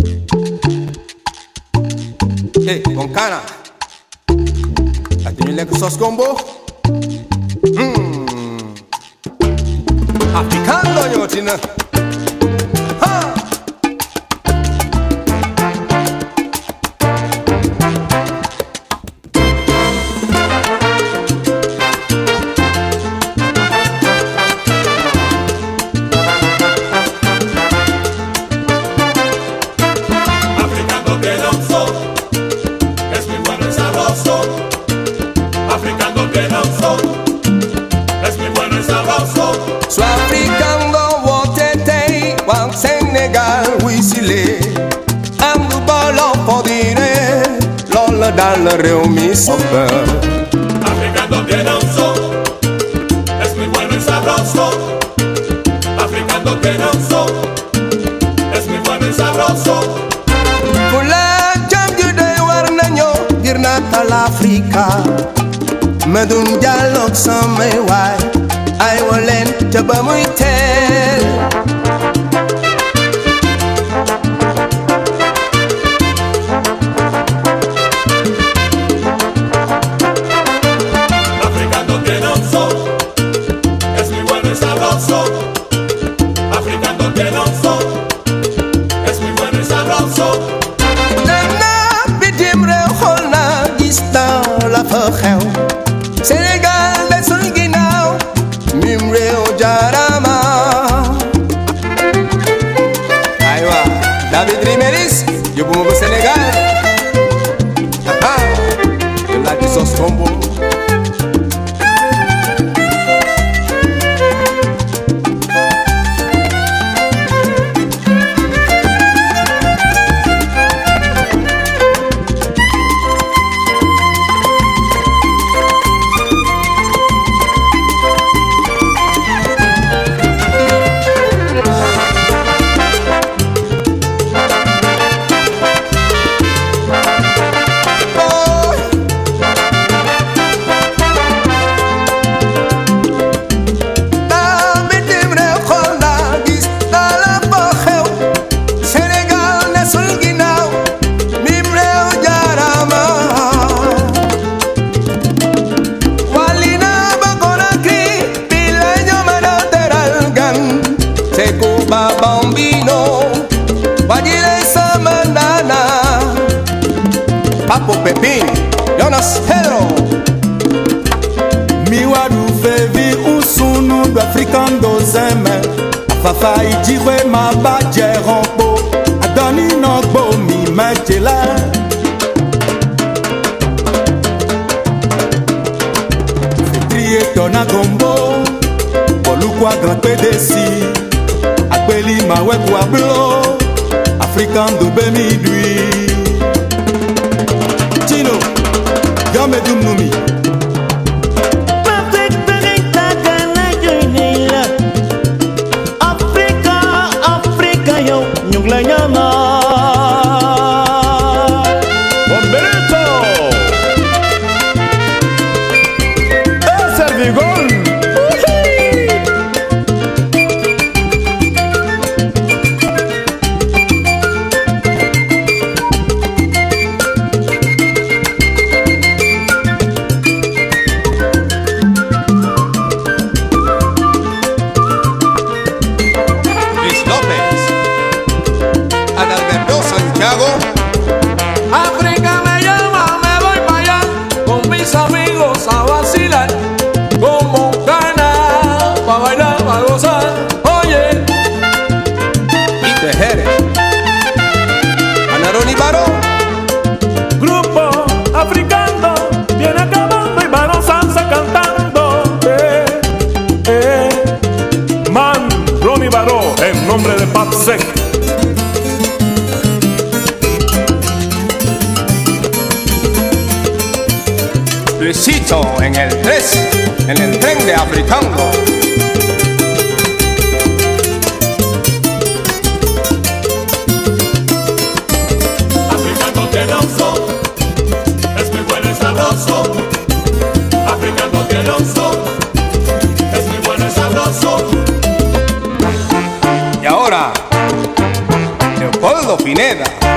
Con cana. Aquí le sos combo. Africando yo china. Dans le réumi soccer. Africano tiene un son, es muy bueno y sabroso. Africano tiene un son, es muy bueno y sabroso. Pula jam jude warnaño ngir natal Afrika. Medun dialog samay way ay wolen ca ba muy teel. Sénégal de sun ginnaaw mim réew jaarama aywa David Rimeris yóbbu ma ba Sénégal de la di sos combo. Papo Pepin, Jonas Hedro. Miwadu fevi usunu do Africando zeme. Afafa ijiwe mabaje rompo. Adoni nogbo mi mejela. Fetrie tona gombo. Bolukwa grand pedesi. Agbeli maweku ablo. Africando bemidui. Yamedum Numi. Africa, yo, nyungla nyama. Bomberito. Servigol. África me llama, me voy para allá con mis amigos a vacilar, como gana, pa' bailar, pa' gozar. Oye, Y Tejeres. Anaroni Barón. grupo africano viene acabando y Barón Sansa cantando. Man, Ronnie Barón, en nombre de Pat Sec. Luisito en el 3, en el tren de Africando. Africano tiene un son, es muy bueno y sabroso. Africano tiene un son, es muy bueno y sabroso. Y ahora, Leopoldo Pineda. Pineda.